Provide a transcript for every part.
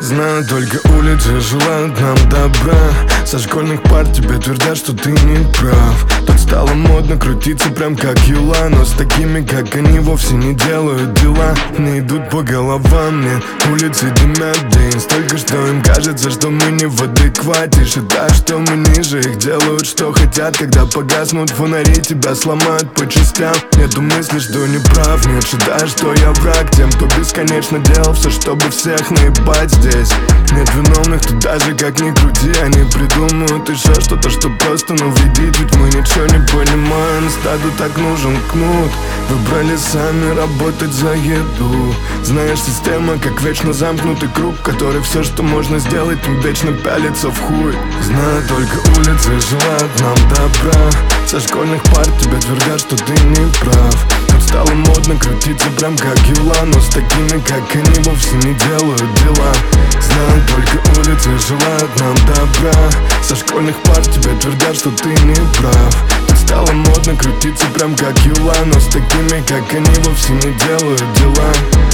Знаю, только улицы желают нам добра. Со школьных пар тебе твердят, что ты не прав. Тут стало модно крутиться прям как юла, но с такими, как они, вовсе не делают дела. Не идут по головам, нет, улицы дымят день. Столько, что им кажется, что мы не в адеквате. Считаю, что мы ниже, их делают, что хотят. Когда погаснут фонари, тебя сломают по частям. Нету мысли, что не прав, нет, считаю, что я враг тем, кто бесконечно делал все, чтобы всех наебать здесь. Нет виновных тут даже как ни крути. Они придумают еще что-то, что просто навредит. Ведь мы ничего не понимаем, стаду так нужен кнут. Выбрали сами работать за еду. Знаешь, система как вечно замкнутый круг, который все, что можно сделать, им вечно пялится в хуй. Знаю, только улицы желают нам добра. Со школьных пар тебе твердят, что ты не прав. Тут стало модно крутиться прям как юла, но с такими, как они, вовсе не делают дела. Знаю, только улицы желают нам добра. Со школьных пар тебе твердят, что ты не прав. Тут стало модно крутиться прям как юла, но с такими, как они, вовсе не делают дела.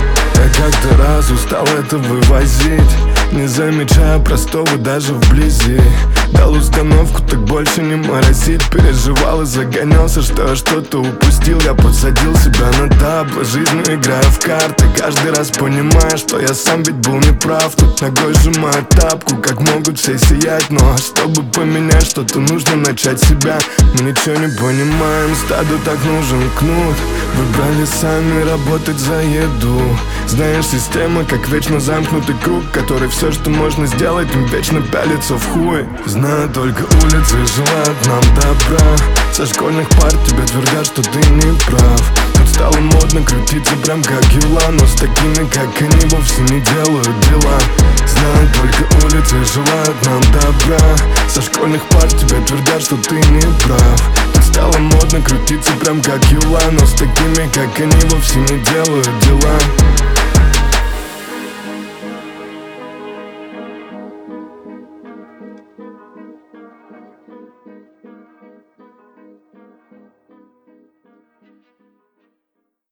Я как-то раз устал это вывозить, не замечая простого даже вблизи. Дал установку, так больше не моросить. Переживал и загонялся, что я что-то упустил. Я подсадил себя на табло, жизнью играя в карты. Каждый раз понимая, что я сам ведь был неправ. Тут ногой сжимая тапку, как могут все сиять. Но чтобы поменять что-то, нужно начать себя. Мы ничего не понимаем, стаду так нужен кнут. Выбрали сами работать за еду. Знаешь, система как вечно замкнутый круг, который все, что можно сделать, им вечно пялится в хуй. Знаю, только улицы желают нам добра. Со школьных пар тебе твердят, что ты не прав. Тут стало модно крутиться прям как юла, но с такими, как они, вовсе не делают дела. Знаю, только улицы желают нам добра. Со школьных пар тебе твердят, что ты не прав. Тут стало модно крутиться прям как юла, но с такими, как они, вовсе не делают дела.